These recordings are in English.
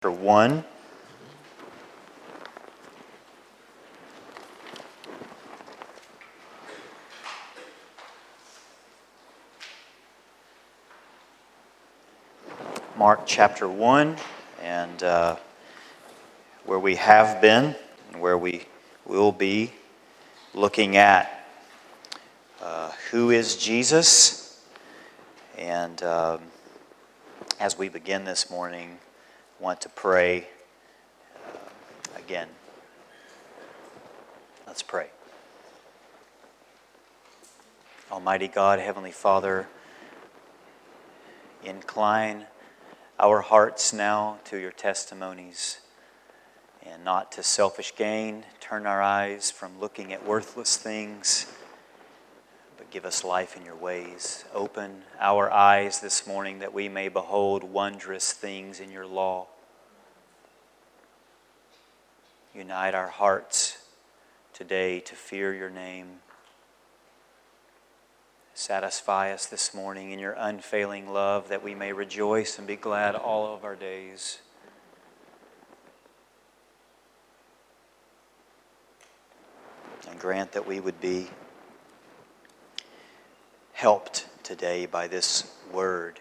Chapter 1. Mark chapter 1, and where we have been and where we will be looking at who is Jesus. And as we begin this morning, I want to pray again. Let's pray. Almighty God, Heavenly Father, incline our hearts now to your testimonies and not to selfish gain. Turn our eyes from looking at worthless things, but give us life in your ways. Open our eyes this morning that we may behold wondrous things in your law. Unite our hearts today to fear your name. Satisfy us this morning in your unfailing love that we may rejoice and be glad all of our days. And grant that we would be helped today by this word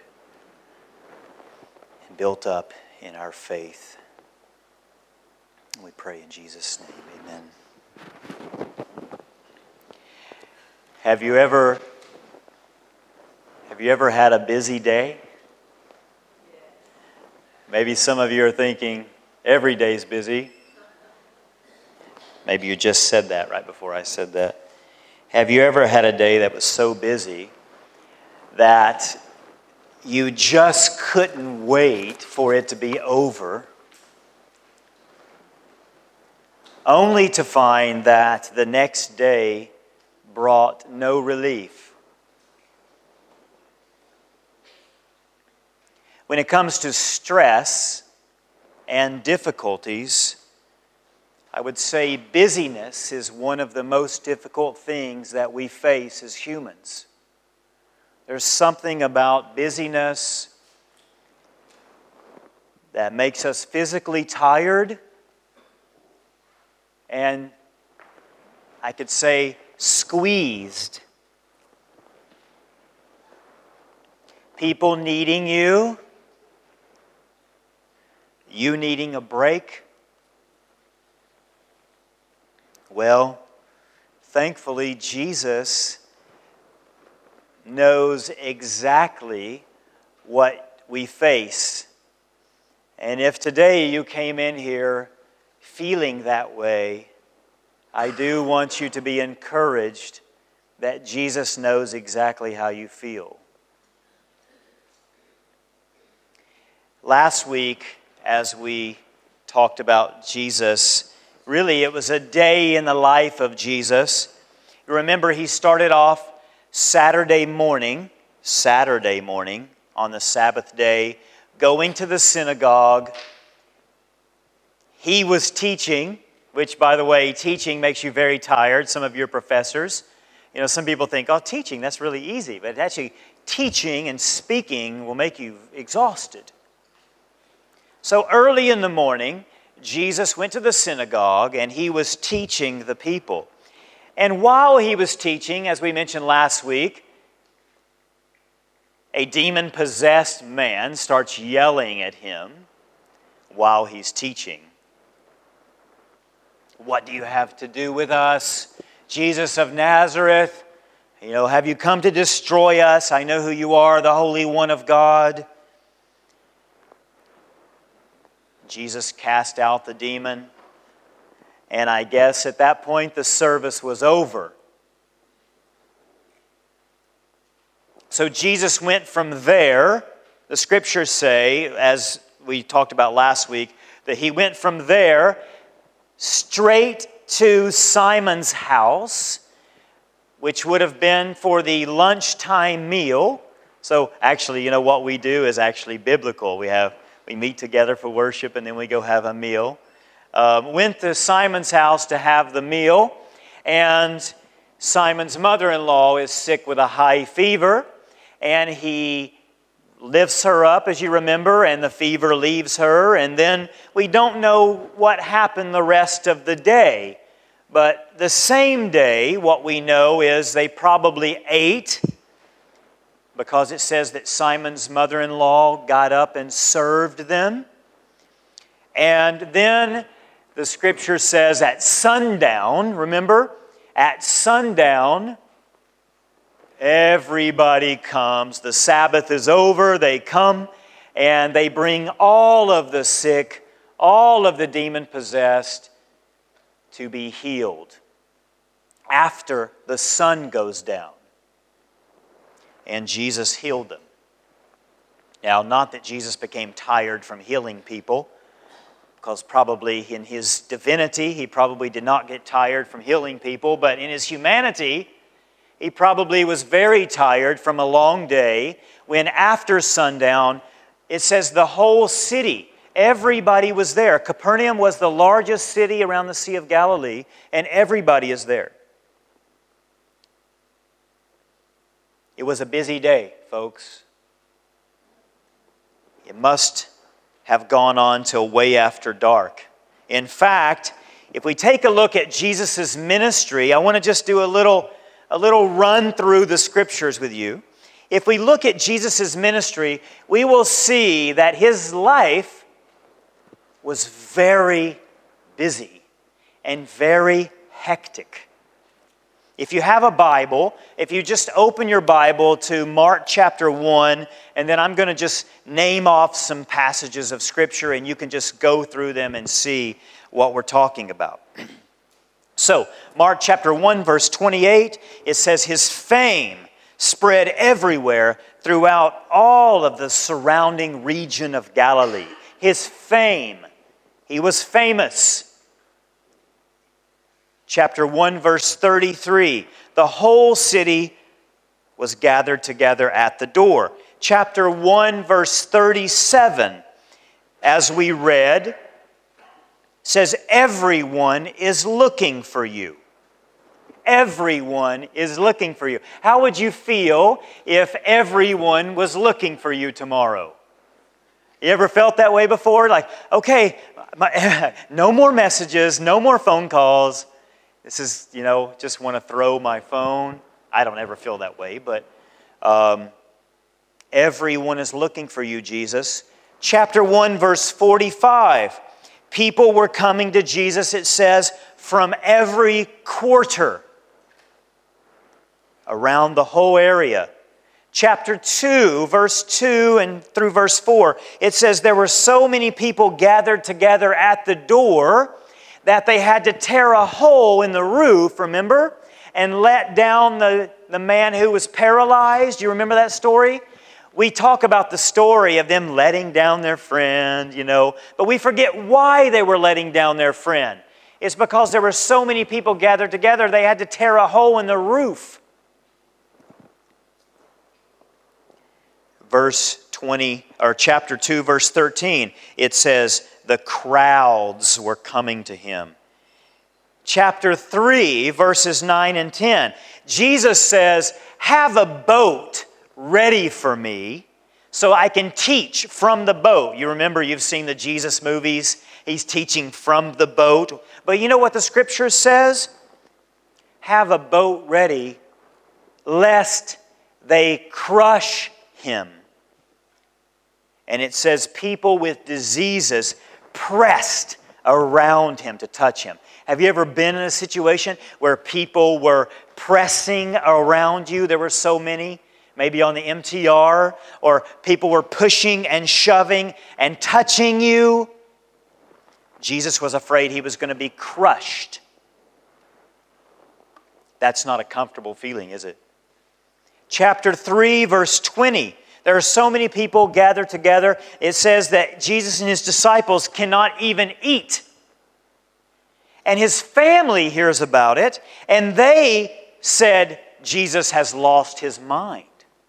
and built up in our faith. We pray in Jesus' name, amen. Have you ever had a busy day? Maybe some of you are thinking, every day's busy. Maybe you just said that right before I said that. Have you ever had a day that was so busy that you just couldn't wait for it to be over, only to find that the next day brought no relief? When it comes to stress and difficulties, I would say busyness is one of the most difficult things that we face as humans. There's something about busyness that makes us physically tired, and I could say squeezed. People needing you, you needing a break. Well, thankfully, Jesus knows exactly what we face. And if today you came in here feeling that way, I do want you to be encouraged that Jesus knows exactly how you feel. Last week, as we talked about Jesus, really it was a day in the life of Jesus. Remember, he started off Saturday morning on the Sabbath day, going to the synagogue. He was teaching, which, by the way, teaching makes you very tired. Some of your professors, some people think, teaching, that's really easy. But actually, teaching and speaking will make you exhausted. So early in the morning, Jesus went to the synagogue and he was teaching the people. And while he was teaching, as we mentioned last week, a demon-possessed man starts yelling at him while he's teaching. What do you have to do with us, Jesus of Nazareth? Have you come to destroy us? I know who you are, the Holy One of God. Jesus cast out the demon, and I guess at that point the service was over. So Jesus went from there. The scriptures say, as we talked about last week, that he went from there straight to Simon's house, which would have been for the lunchtime meal. So actually, what we do is actually biblical. We meet together for worship and then we go have a meal. Went to Simon's house to have the meal, and Simon's mother-in-law is sick with a high fever, and he lifts her up, as you remember, and the fever leaves her. And then we don't know what happened the rest of the day. But the same day, what we know is they probably ate, because it says that Simon's mother-in-law got up and served them. And then the Scripture says at sundown, remember? At sundown, everybody comes. The Sabbath is over. They come and they bring all of the sick, all of the demon-possessed to be healed after the sun goes down. And Jesus healed them. Now, not that Jesus became tired from healing people, because probably in his divinity, he probably did not get tired from healing people, but in his humanity, he probably was very tired from a long day when after sundown, it says the whole city, everybody was there. Capernaum was the largest city around the Sea of Galilee, and everybody is there. It was a busy day, folks. It must have gone on till way after dark. In fact, if we take a look at Jesus' ministry, I want to just do a little run through the Scriptures with you. If we look at Jesus' ministry, we will see that his life was very busy and very hectic. If you have a Bible, if you just open your Bible to Mark chapter 1, and then I'm going to just name off some passages of Scripture, and you can just go through them and see what we're talking about. So, Mark chapter 1, verse 28, it says, his fame spread everywhere throughout all of the surrounding region of Galilee. His fame, he was famous. Chapter 1, verse 33, the whole city was gathered together at the door. Chapter 1, verse 37, as we read, says, everyone is looking for you. Everyone is looking for you. How would you feel if everyone was looking for you tomorrow? You ever felt that way before? Like, okay, no more messages, no more phone calls. This is, just want to throw my phone. I don't ever feel that way, but everyone is looking for you, Jesus. Chapter 1, verse 45. People were coming to Jesus, it says, from every quarter around the whole area. Chapter 2, verse 2 and through verse 4, it says there were so many people gathered together at the door that they had to tear a hole in the roof, remember? And let down the man who was paralyzed. You remember that story? We talk about the story of them letting down their friend, but we forget why they were letting down their friend. It's because there were so many people gathered together, they had to tear a hole in the roof. Verse 20, or chapter 2, verse 13, it says, the crowds were coming to him. Chapter 3, verses 9 and 10. Jesus says, have a boat ready for me so I can teach from the boat. You remember, you've seen the Jesus movies. He's teaching from the boat. But you know what the Scripture says? Have a boat ready lest they crush him. And it says people with diseases pressed around him to touch him. Have you ever been in a situation where people were pressing around you? There were so many, maybe on the MTR, or people were pushing and shoving and touching you. Jesus was afraid he was going to be crushed. That's not a comfortable feeling, is it? Chapter 3, verse 20. There are so many people gathered together. It says that Jesus and his disciples cannot even eat. And his family hears about it, and they said, Jesus has lost his mind.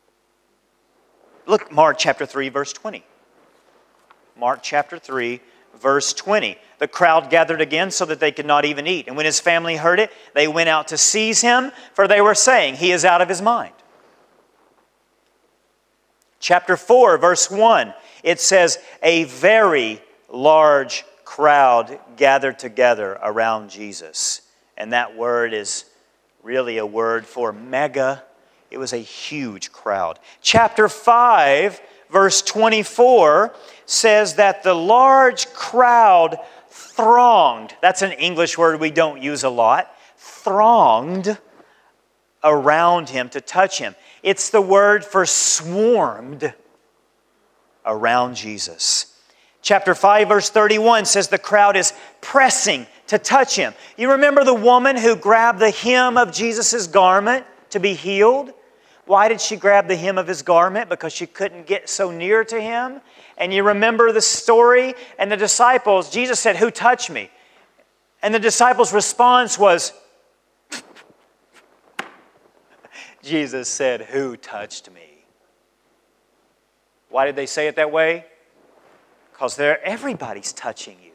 Look, Mark chapter 3, verse 20. Mark chapter 3, verse 20. The crowd gathered again so that they could not even eat. And when his family heard it, they went out to seize him, for they were saying, he is out of his mind. Chapter 4, verse 1, it says, a very large crowd gathered together around Jesus. And that word is really a word for mega. It was a huge crowd. Chapter 5, verse 24 says that the large crowd thronged. That's an English word we don't use a lot. Thronged around him to touch him. It's the word for swarmed around Jesus. Chapter 5, verse 31 says the crowd is pressing to touch him. You remember the woman who grabbed the hem of Jesus' garment to be healed? Why did she grab the hem of his garment? Because she couldn't get so near to him. And you remember the story and the disciples, Jesus said, who touched me? And the disciples' response was, Jesus said, who touched me? Why did they say it that way? Because everybody's touching you.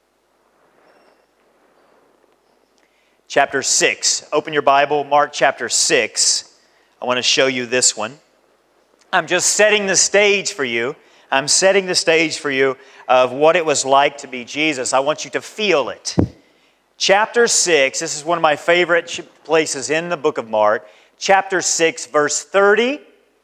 Chapter 6. Open your Bible, Mark chapter 6. I want to show you this one. I'm just setting the stage for you. I'm setting the stage for you of what it was like to be Jesus. I want you to feel it. Chapter 6, this is one of my favorite places in the book of Mark. Chapter 6, verse 30.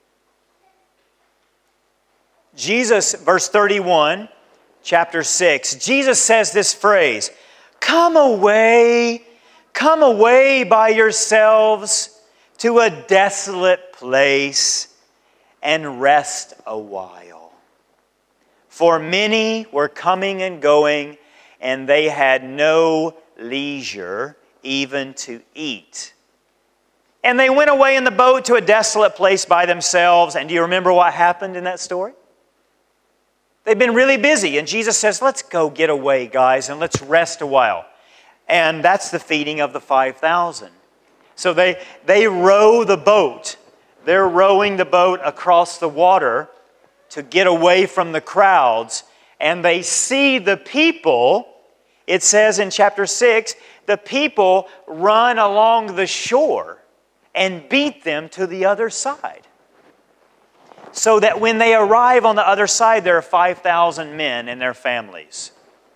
Jesus, verse 31, chapter 6. Jesus says this phrase, come away by yourselves to a desolate place and rest a while. For many were coming and going, and they had no leisure even to eat. And they went away in the boat to a desolate place by themselves. And do you remember what happened in that story? They've been really busy. And Jesus says, let's go get away, guys, and let's rest a while. And that's the feeding of the 5,000. So they row the boat. They're rowing the boat across the water to get away from the crowds. And they see the people. It says in chapter 6, the people run along the shore and beat them to the other side. So that when they arrive on the other side, there are 5,000 men and their families.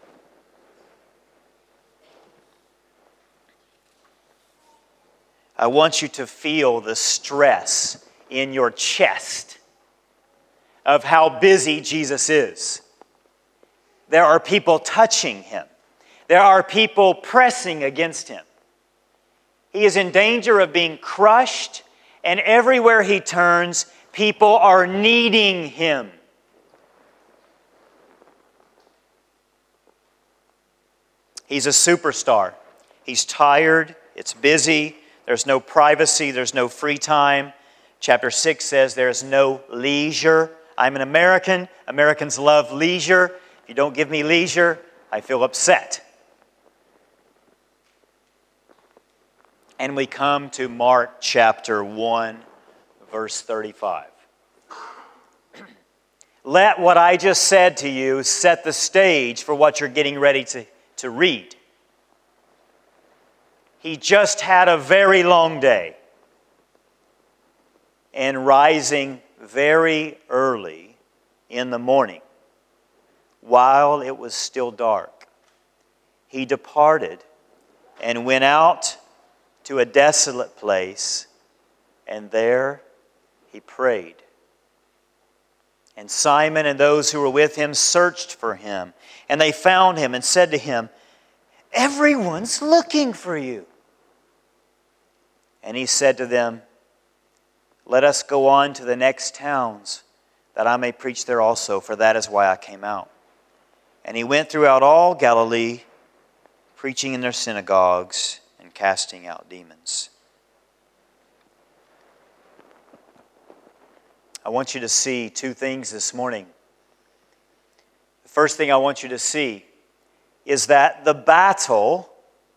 I want you to feel the stress in your chest of how busy Jesus is. There are people touching him. There are people pressing against him. He is in danger of being crushed, and everywhere he turns, people are needing him. He's a superstar. He's tired. It's busy. There's no privacy. There's no free time. Chapter 6 says there's no leisure. I'm an American. Americans love leisure. If you don't give me leisure, I feel upset. And we come to Mark chapter 1, verse 35. Let what I just said to you set the stage for what you're getting ready to read. He just had a very long day. And rising very early in the morning, while it was still dark, he departed and went out to a desolate place, and there he prayed. And Simon and those who were with him searched for him, and they found him and said to him, everyone's looking for you. And he said to them, let us go on to the next towns, that I may preach there also, for that is why I came out. And he went throughout all Galilee, preaching in their synagogues and casting out demons. I want you to see two things this morning. The first thing I want you to see is that the battle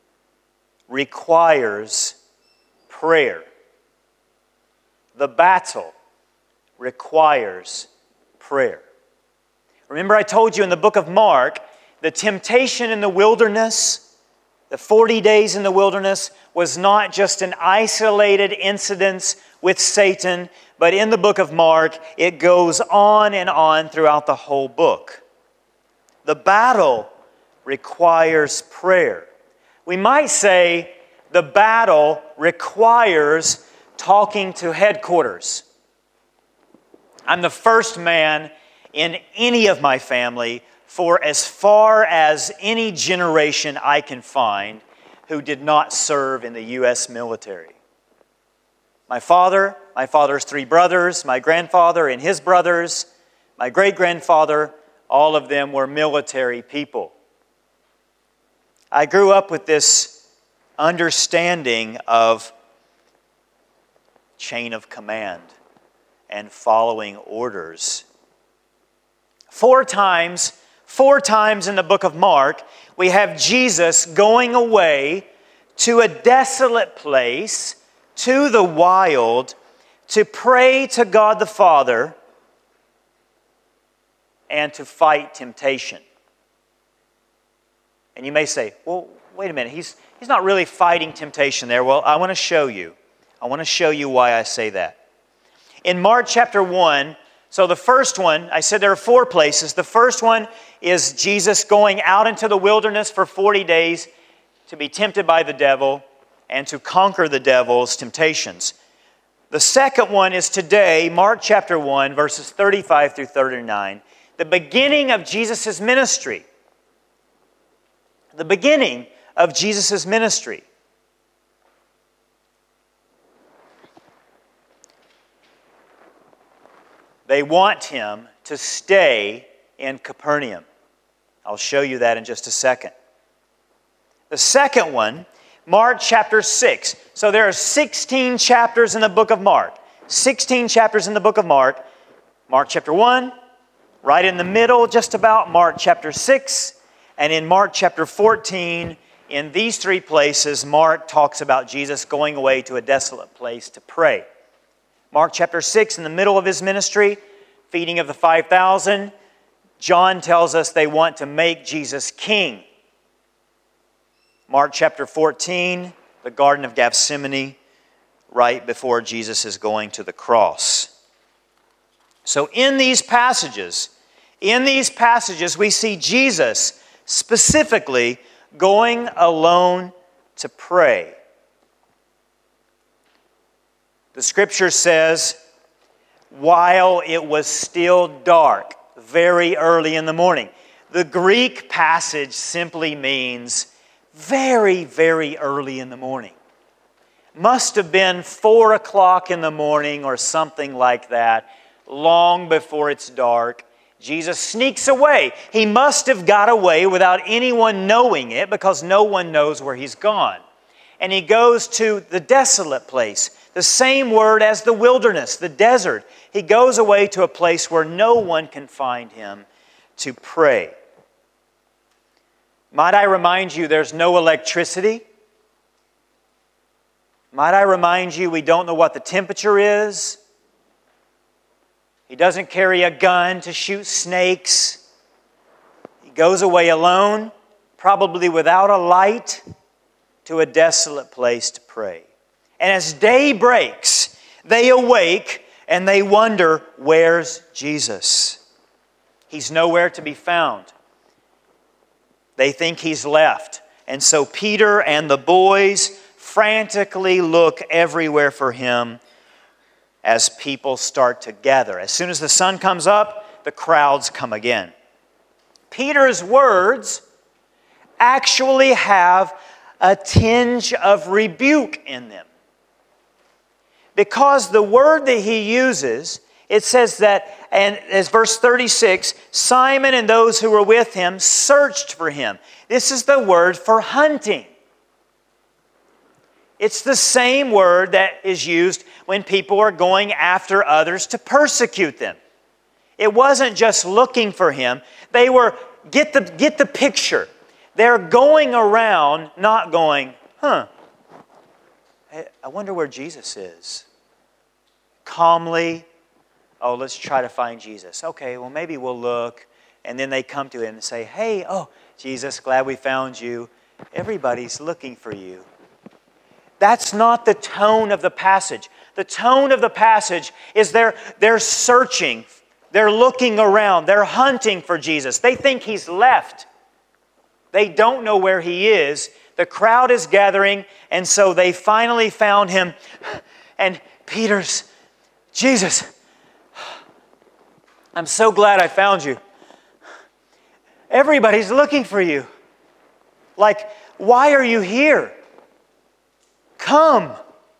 requires prayer. The battle requires prayer. Remember, I told you in the book of Mark, the temptation in the wilderness, the 40 days in the wilderness, was not just an isolated incident with Satan, But in the book of Mark, it goes on and on throughout the whole book. The battle requires prayer. We might say the battle requires talking to headquarters. I'm the first man in any of my family for as far as any generation I can find who did not serve in the U.S. military. My father's 3 brothers, my grandfather and his brothers, my great-grandfather, all of them were military people. I grew up with this understanding of chain of command and following orders. 4 times in the book of Mark, we have Jesus going away to a desolate place, to the wild, to pray to God the Father and to fight temptation. And you may say, well, wait a minute, he's not really fighting temptation there. Well, I want to show you. I want to show you why I say that. In Mark chapter 1, so the first one, I said there are 4 places. The first one is Jesus going out into the wilderness for 40 days to be tempted by the devil and to conquer the devil's temptations. The second one is today, Mark chapter 1, verses 35 through 39, the beginning of Jesus' ministry. The beginning of Jesus' ministry. They want him to stay in Capernaum. I'll show you that in just a second. The second one, Mark chapter 6. So there are 16 chapters in the book of Mark. 16 chapters in the book of Mark. Mark chapter 1, right in the middle, just about, Mark chapter 6. And in Mark chapter 14, in these 3 places, Mark talks about Jesus going away to a desolate place to pray. Mark chapter 6, in the middle of his ministry, feeding of the 5,000, John tells us they want to make Jesus king. Mark chapter 14, the Garden of Gethsemane, right before Jesus is going to the cross. So in these passages, we see Jesus specifically going alone to pray. The scripture says, while it was still dark, very early in the morning. The Greek passage simply means very, very early in the morning. Must have been 4 o'clock in the morning or something like that, long before it's dark. Jesus sneaks away. He must have got away without anyone knowing it because no one knows where he's gone. And he goes to the desolate place, the same word as the wilderness, the desert. He goes away to a place where no one can find him to pray. Might I remind you there's no electricity? Might I remind you we don't know what the temperature is? He doesn't carry a gun to shoot snakes. He goes away alone, probably without a light, to a desolate place to pray. And as day breaks, they awake and they wonder, where's Jesus? He's nowhere to be found. They think he's left. And so Peter and the boys frantically look everywhere for him as people start to gather. As soon as the sun comes up, the crowds come again. Peter's words actually have a tinge of rebuke in them. Because the word that he uses, it says that, and as verse 36, Simon and those who were with him searched for him. This is the word for hunting. It's the same word that is used when people are going after others to persecute them. It wasn't just looking for him. They were, get the picture. They're going around not going, I wonder where Jesus is. Calmly, let's try to find Jesus. Okay, well maybe we'll look. And then they come to him and say, hey, Jesus, glad we found you. Everybody's looking for you. That's not the tone of the passage. The tone of the passage is they're searching. They're looking around. They're hunting for Jesus. They think He's left. They don't know where He is. The crowd is gathering, and so they finally found Him. And Peter's, Jesus, I'm so glad I found you. Everybody's looking for you. Like, why are you here? Come.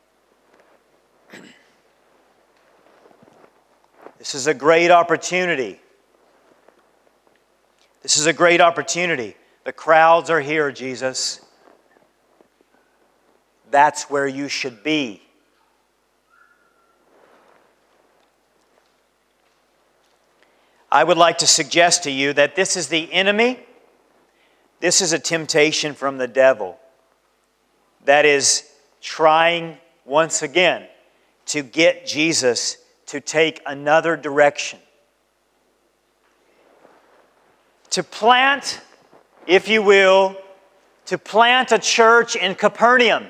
This is a great opportunity. This is a great opportunity. The crowds are here, Jesus. That's where you should be. I would like to suggest to you that this is the enemy. This is a temptation from the devil that is trying once again to get Jesus to take another direction. To plant, if you will, to plant a church in Capernaum.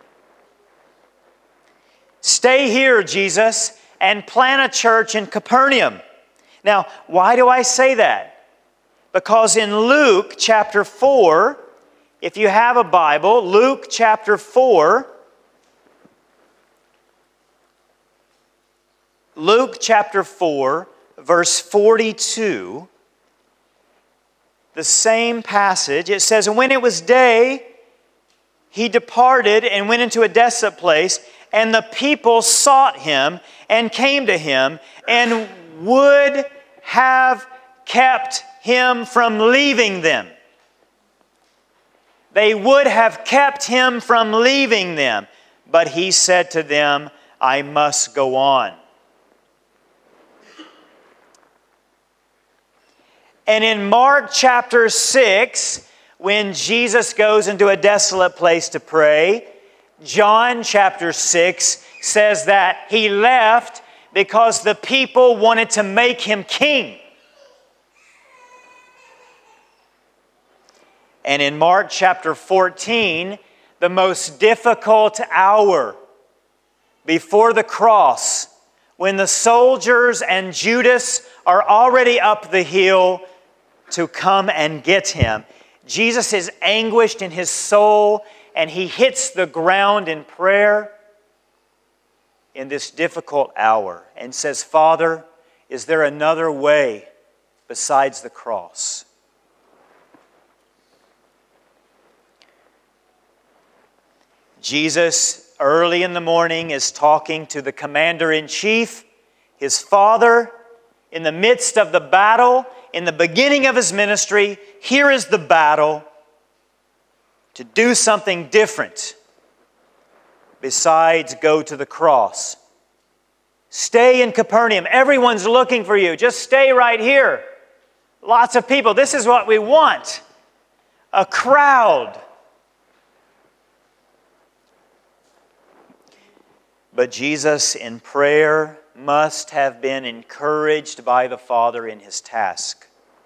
Stay here, Jesus, and plant a church in Capernaum. Now, why do I say that? Because in Luke chapter 4, if you have a Bible, Luke chapter 4, verse 42, the same passage, it says, "And when it was day, He departed and went into a desolate place, and the people sought Him and came to Him and would have kept Him from leaving them." They would have kept Him from leaving them, but He said to them, "I must go on." And in Mark chapter 6, when Jesus goes into a desolate place to pray, John chapter 6 says that He left because the people wanted to make Him king. And in Mark chapter 14, the most difficult hour before the cross, when the soldiers and Judas are already up the hill to come and get Him, Jesus is anguished in His soul, and He hits the ground in prayer in this difficult hour and says, "Father, is there another way besides the cross?" Jesus, early in the morning, is talking to the commander-in-chief, His Father, in the midst of the battle, in the beginning of His ministry. Here is the battle to do something different besides go to the cross. Stay in Capernaum. Everyone's looking for you. Just stay right here. Lots of people. This is what we want. A crowd. But Jesus, in prayer, must have been encouraged by the Father in His task.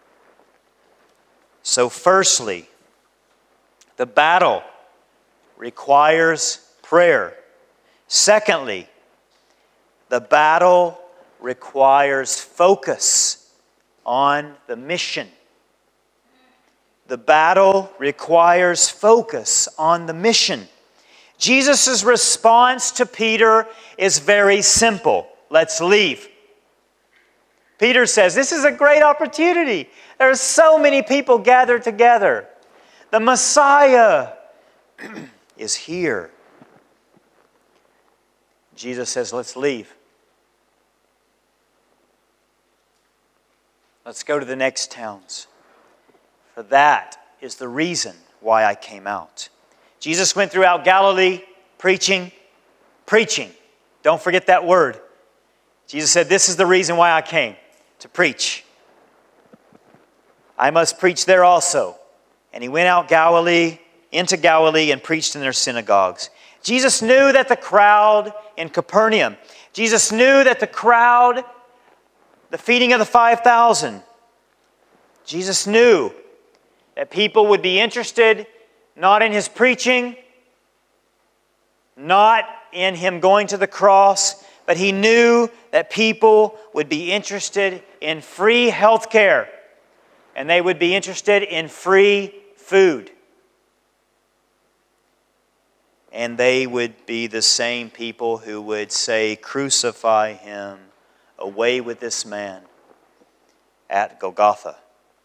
So firstly, the battle requires prayer. Secondly, the battle requires focus on the mission. The battle requires focus on the mission. Jesus' response to Peter is very simple. Let's leave. Peter says, this is a great opportunity. There are so many people gathered together. The Messiah is here. Jesus says, let's leave. Let's go to the next towns. For that is the reason why I came out. Jesus went throughout Galilee preaching. Don't forget that word. Jesus said, this is the reason why I came, to preach. I must preach there also. And He went out into Galilee and preached in their synagogues. Jesus knew that the crowd in Capernaum, Jesus knew that the crowd, the feeding of the 5,000, Jesus knew that people would be interested not in His preaching, not in him going to the cross, but he knew that people would be interested in free health care, and they would be interested in free food. And they would be the same people who would say, "Crucify him, away with this man," at Golgotha.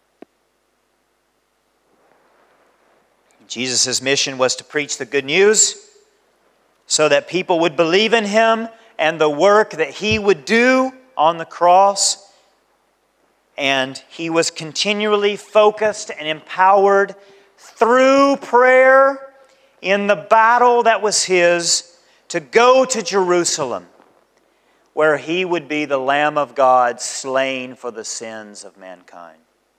Jesus' mission was to preach the good news so that people would believe in him and the work that he would do on the cross. And he was continually focused and empowered through prayer in the battle that was his to go to Jerusalem, where he would be the Lamb of God slain for the sins of mankind.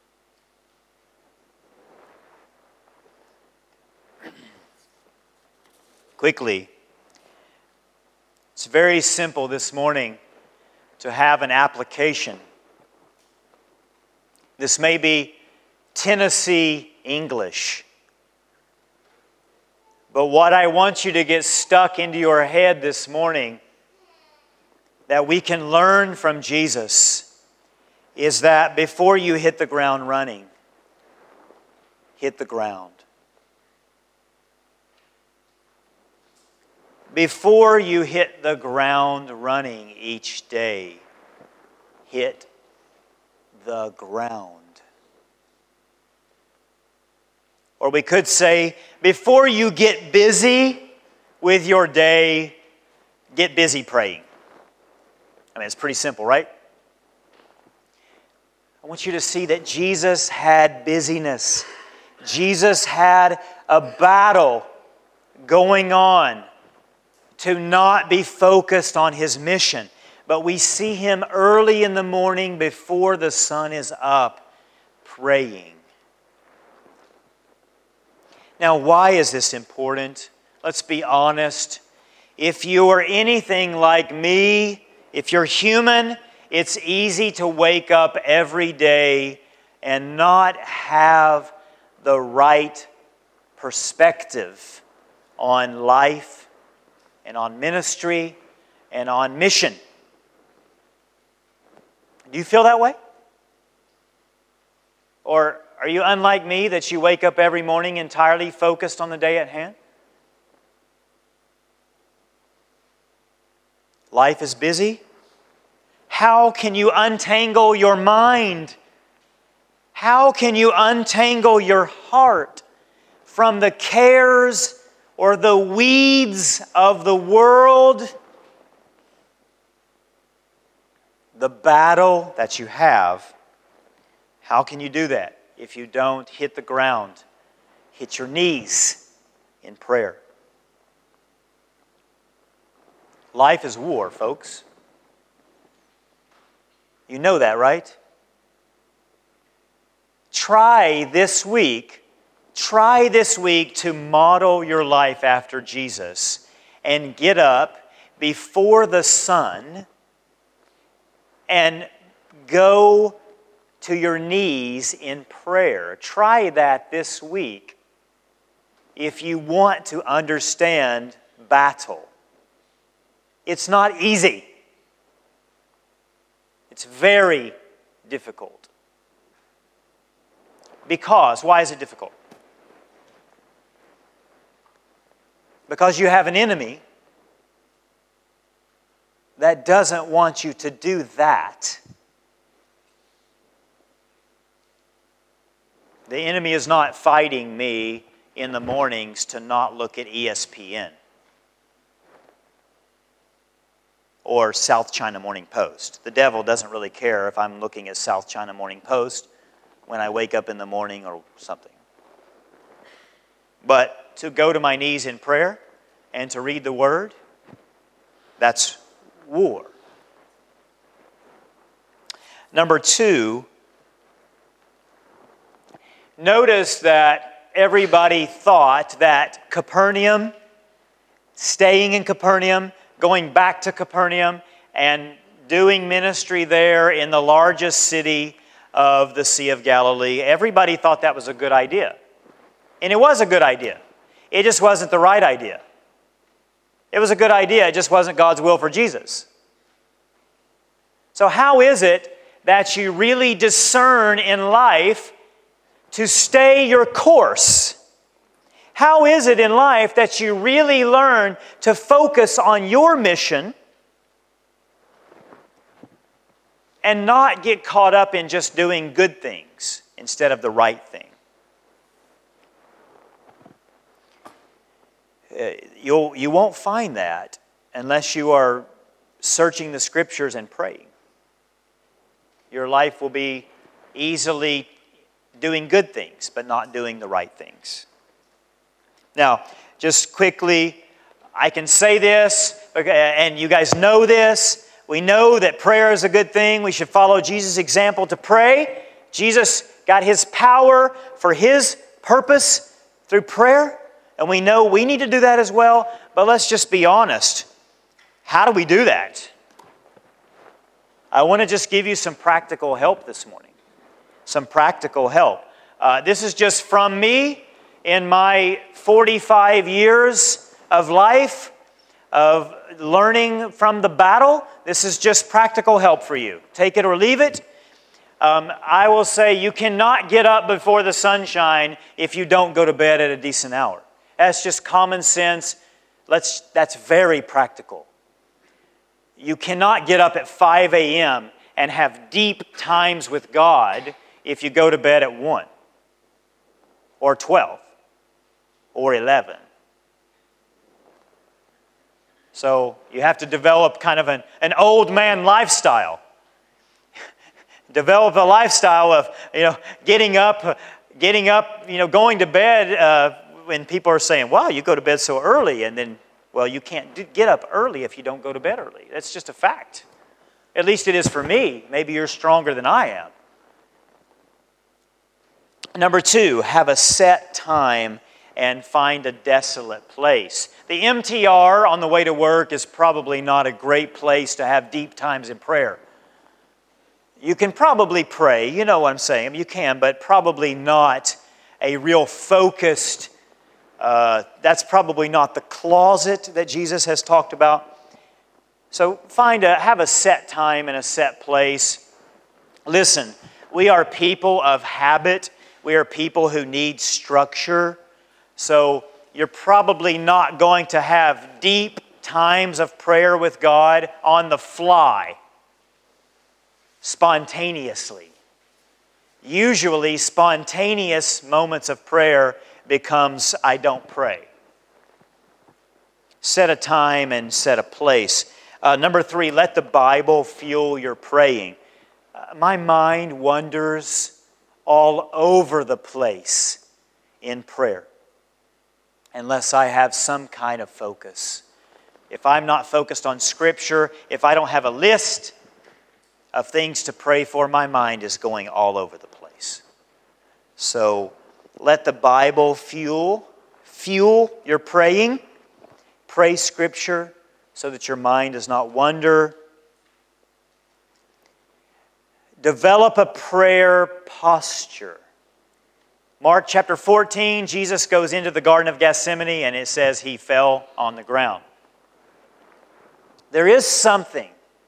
Quickly, it's very simple this morning to have an application. This may be Tennessee English, but what I want you to get stuck into your head this morning that we can learn from Jesus is that before you hit the ground running, hit the ground. Before you hit the ground running each day, hit the ground. Or we could say, before you get busy with your day, get busy praying. I mean, it's pretty simple, right? I want you to see that Jesus had busyness. Jesus had a battle going on to not be focused on his mission. But we see him early in the morning before the sun is up, praying. Now, why is this important? Let's be honest. If you are anything like me, if you're human, it's easy to wake up every day and not have the right perspective on life and on ministry and on mission. Do you feel that way? Or are you unlike me that you wake up every morning entirely focused on the day at hand? Life is busy. How can you untangle your mind? How can you untangle your heart from the cares or the weeds of the world? The battle that you have, how can you do that if you don't hit the ground, hit your knees in prayer? Life is war, folks. You know that, right? Try this week to model your life after Jesus and get up before the sun and go to your knees in prayer. Try that this week if you want to understand battle. It's not easy. It's very difficult. Because, why is it difficult? Because you have an enemy that doesn't want you to do that. The enemy is not fighting me in the mornings to not look at ESPN or South China Morning Post. The devil doesn't really care if I'm looking at South China Morning Post when I wake up in the morning or something. But to go to my knees in prayer and to read the Word, that's war. Number two, notice that everybody thought that Capernaum, staying in Capernaum, going back to Capernaum, and doing ministry there in the largest city of the Sea of Galilee, everybody thought that was a good idea. And it was a good idea. It just wasn't the right idea. It was a good idea. It just wasn't God's will for Jesus. So how is it that you really discern in life to stay your course? How is it in life that you really learn to focus on your mission and not get caught up in just doing good things instead of the right thing? You won't find that unless you are searching the Scriptures and praying. Your life will be easily doing good things, but not doing the right things. Now, just quickly, I can say this, and you guys know this. We know that prayer is a good thing. We should follow Jesus' example to pray. Jesus got His power for His purpose through prayer. And we know we need to do that as well. But let's just be honest. How do we do that? I want to just give you some practical help this morning. Some practical help. This is just from me in my 45 years of life, of learning from the battle. This is just practical help for you. Take it or leave it. I will say you cannot get up before the sunshine if you don't go to bed at a decent hour. That's just common sense. That's very practical. You cannot get up at 5 a.m. and have deep times with God if you go to bed at 1 or 12 or 11. So you have to develop kind of an old man lifestyle. Develop a lifestyle of, getting up, going to bed when people are saying, wow, you go to bed so early, and then, well, you can't get up early if you don't go to bed early. That's just a fact. At least it is for me. Maybe you're stronger than I am. Number 2, have a set time and find a desolate place. The MTR on the way to work is probably not a great place to have deep times in prayer. You can probably pray, you know what I'm saying, you can, but probably not a real focused, that's probably not the closet that Jesus has talked about. So have a set time and a set place. Listen, we are people of habit. We are people who need structure. So you're probably not going to have deep times of prayer with God on the fly, spontaneously. Usually, spontaneous moments of prayer becomes, I don't pray. Set a time and set a place. Number 3, let the Bible fuel your praying. My mind wanders all over the place in prayer unless I have some kind of focus. If I'm not focused on Scripture, if I don't have a list of things to pray for, my mind is going all over the place. So let the Bible fuel your praying. Pray Scripture so that your mind does not wander. Develop a prayer posture. Mark chapter 14, Jesus goes into the Garden of Gethsemane and it says he fell on the ground. There is something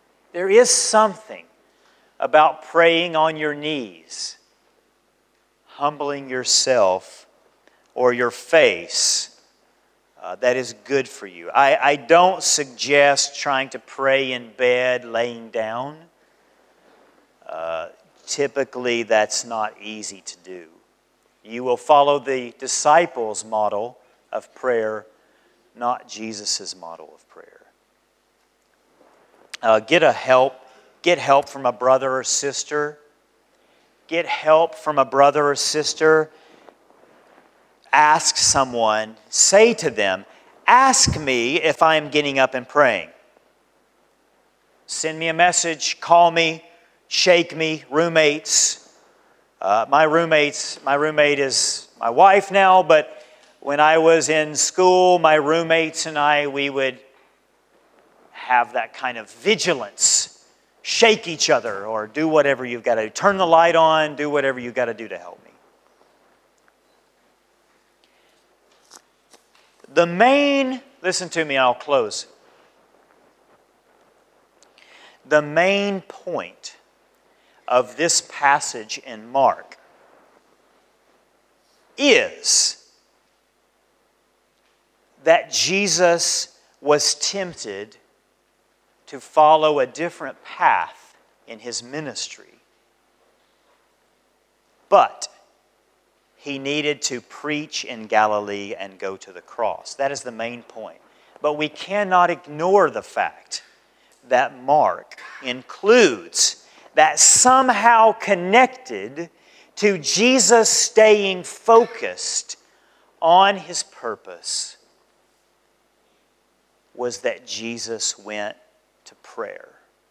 about praying on your knees, humbling yourself or your face, that is good for you. I don't suggest trying to pray in bed, laying down. Typically, that's not easy to do. You will follow the disciples' model of prayer, not Jesus' model of prayer. Get help from a brother or sister. Get help from a brother or sister. Ask someone, say to them, ask me if I'm getting up and praying. Send me a message, call me, shake me, roommates. My roommate is my wife now, but when I was in school, my roommates and I, we would have that kind of vigilance. Shake each other or do whatever you've got to do. Turn the light on, do whatever you've got to do to help me. The main Listen to me and I'll close. The main point of this passage in Mark is that Jesus was tempted to follow a different path in his ministry. But he needed to preach in Galilee and go to the cross. That is the main point. But we cannot ignore the fact that Mark includes that somehow connected to Jesus staying focused on his purpose was that Jesus went to prayer.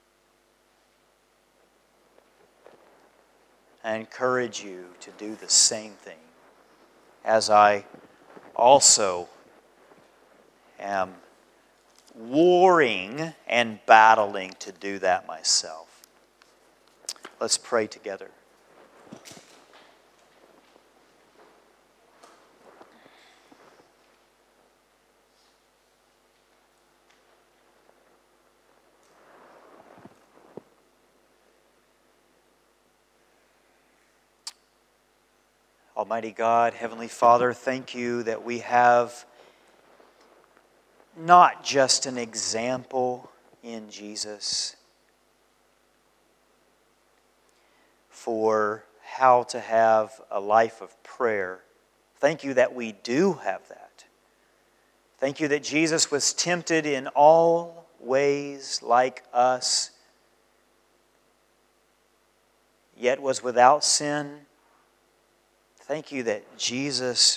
I encourage you to do the same thing, as I also am warring and battling to do that myself. Let's pray together. Almighty God, Heavenly Father, thank you that we have not just an example in Jesus for how to have a life of prayer. Thank you that we do have that. Thank you that Jesus was tempted in all ways like us, yet was without sin. Thank you that Jesus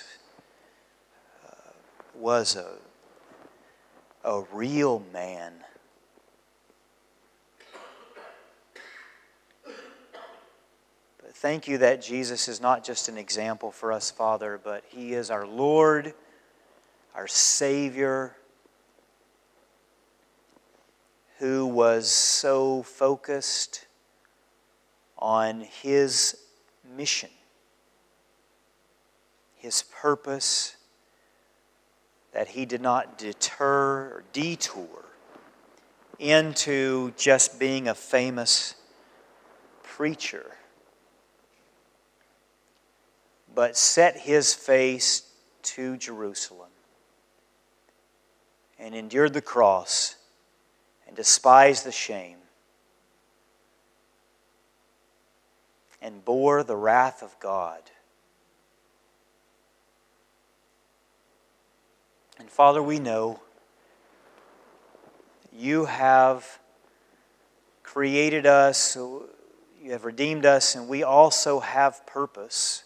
was a real man. But thank you that Jesus is not just an example for us, Father, but He is our Lord, our Savior, who was so focused on His mission, His purpose, that He did not deter or detour into just being a famous preacher, but set His face to Jerusalem and endured the cross and despised the shame and bore the wrath of God. And Father, we know You have created us, You have redeemed us, and we also have purpose.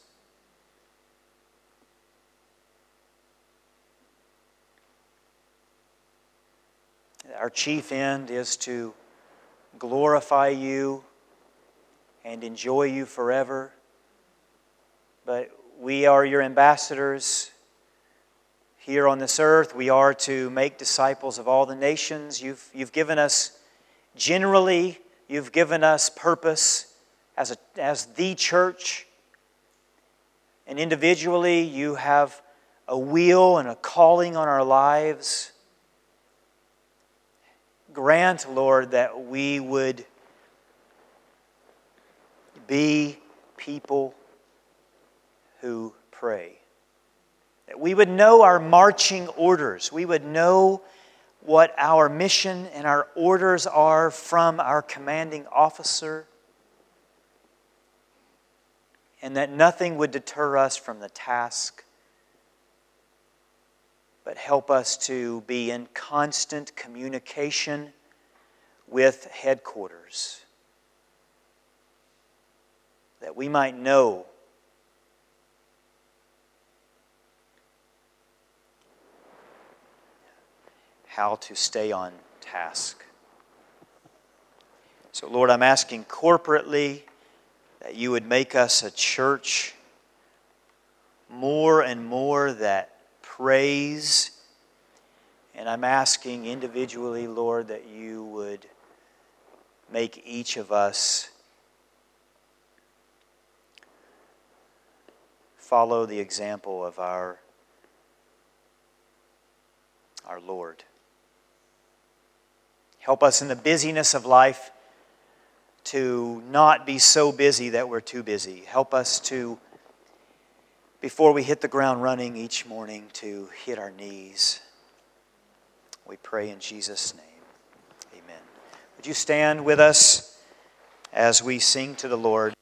Our chief end is to glorify You and enjoy You forever. But we are Your ambassadors here on this earth. We are to make disciples of all the nations. You've given us, generally, You've given us purpose as the church. And individually, You have a will and a calling on our lives. Grant, Lord, that we would be people who pray. That we would know our marching orders. We would know what our mission and our orders are from our commanding officer. And that nothing would deter us from the task, but help us to be in constant communication with headquarters, that we might know how to stay on task. So, Lord, I'm asking corporately that You would make us a church more and more that praise. And I'm asking individually, Lord, that You would make each of us follow the example of our our Lord. Help us in the busyness of life to not be so busy that we're too busy. Help us to, before we hit the ground running each morning, to hit our knees. We pray in Jesus' name. Amen. Would you stand with us as we sing to the Lord?